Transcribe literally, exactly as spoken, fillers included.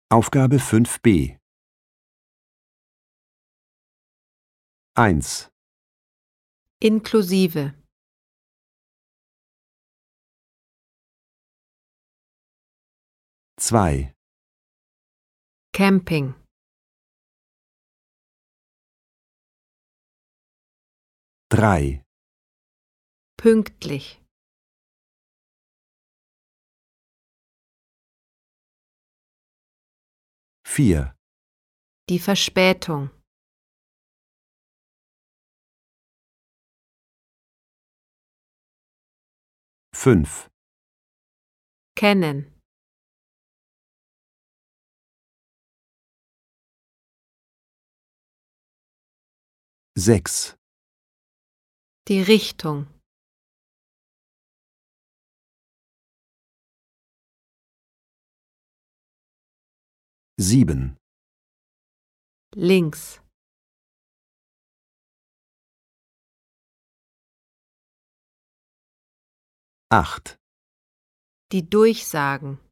Aufgabe fünf b. eins. Inklusive. zwei. Camping. drei. Pünktlich. vier. Die Verspätung. fünf. Kennen. sechs. Die Richtung. sieben. Links. acht. Die Durchsagen.